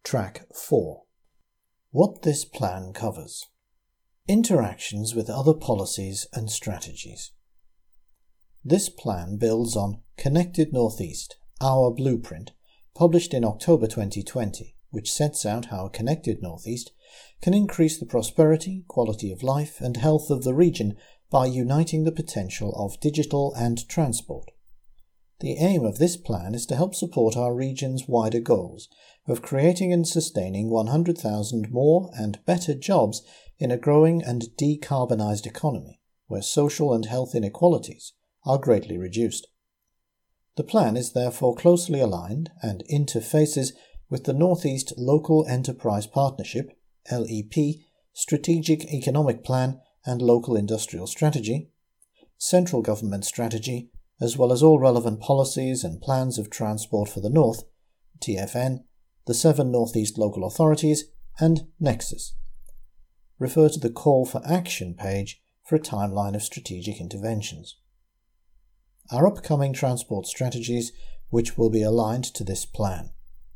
Track 4. What this plan covers. Interactions with other policies and strategies. This plan builds on Connected Northeast, Our Blueprint, published in October 2020, which sets out how a connected Northeast can increase the prosperity, quality of life and health of the region by uniting the potential of digital and transport. The aim of this plan is to help support our region's wider goals of creating and sustaining 100,000 more and better jobs in a growing and decarbonised economy, where social and health inequalities are greatly reduced. The plan is therefore closely aligned and interfaces with the Northeast Local Enterprise Partnership (LEP), Strategic Economic Plan and Local Industrial Strategy, Central Government Strategy, as well as all relevant policies and plans of transport for the North, TFN, the 7 Northeast local authorities, and Nexus. Refer to the Call for Action page for a timeline of strategic interventions. Our upcoming transport strategies, which will be aligned to this plan.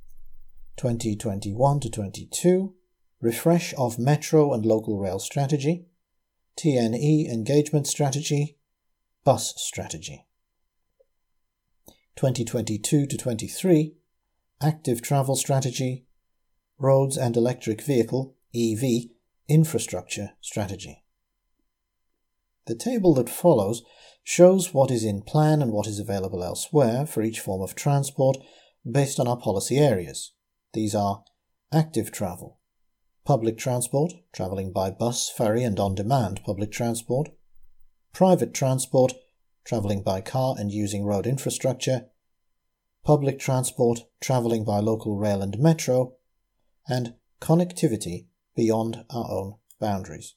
2021-22, Refresh of Metro and Local Rail Strategy, TNE Engagement Strategy, Bus Strategy. 2022-23, Active Travel Strategy, Roads and Electric Vehicle (EV) Infrastructure Strategy. The table that follows shows what is in plan and what is available elsewhere for each form of transport based on our policy areas. These are active travel, public transport, travelling by bus, ferry and on-demand public transport, private transport, travelling by car and using road infrastructure, public transport, travelling by local rail and metro, and connectivity beyond our own boundaries.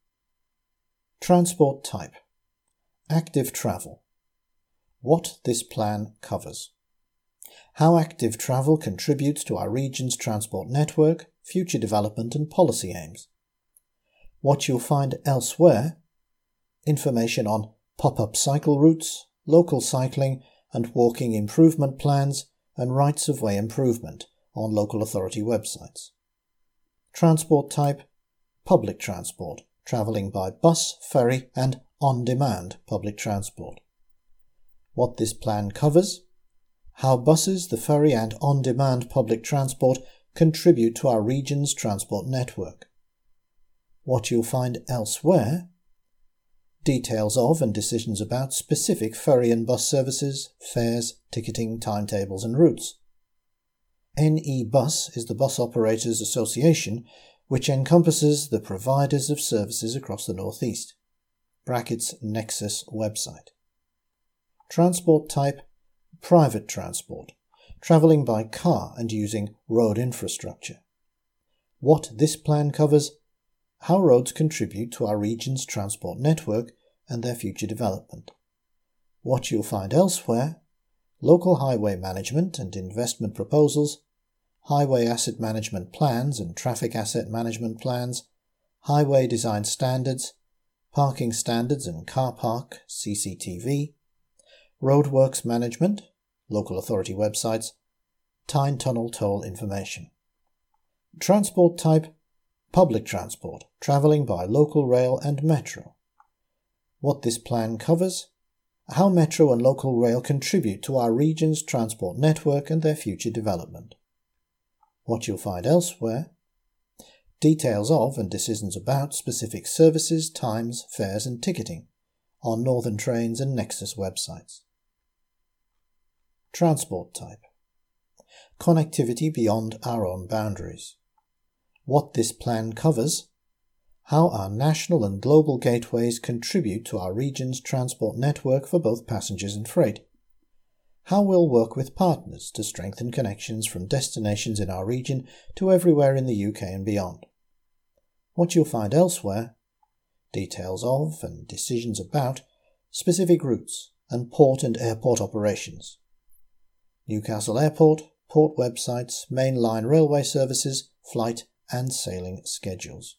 Transport type. Active travel. What this plan covers. How active travel contributes to our region's transport network, future development and policy aims. What you'll find elsewhere. Information on pop-up cycle routes, local cycling and walking improvement plans and rights-of-way improvement on local authority websites. Transport type. Public transport, travelling by bus, ferry and on-demand public transport. What this plan covers. How buses, the ferry and on-demand public transport contribute to our region's transport network. What you'll find elsewhere. Details of and decisions about specific ferry and bus services, fares, ticketing, timetables and routes. NE-Bus is the Bus Operators Association, which encompasses the providers of services across the Northeast. Nexus website. Transport type. Private transport, travelling by car and using road infrastructure. What this plan covers. How roads contribute to our region's transport network and their future development. What you'll find elsewhere. Local highway management and investment proposals, highway asset management plans and traffic asset management plans, highway design standards, parking standards and car park (CCTV), roadworks management, local authority websites, Tyne Tunnel toll information. Transport type. Public transport, travelling by local rail and metro. What this plan covers. How metro and local rail contribute to our region's transport network and their future development. What you'll find elsewhere. Details of and decisions about specific services, times, fares and ticketing on Northern Trains and Nexus websites. Transport type. Connectivity beyond our own boundaries. What this plan covers. How our national and global gateways contribute to our region's transport network for both passengers and freight. How we'll work with partners to strengthen connections from destinations in our region to everywhere in the UK and beyond. What you'll find elsewhere. Details of and decisions about specific routes and port and airport operations. Newcastle Airport, port websites, main line railway services, flight and sailing schedules.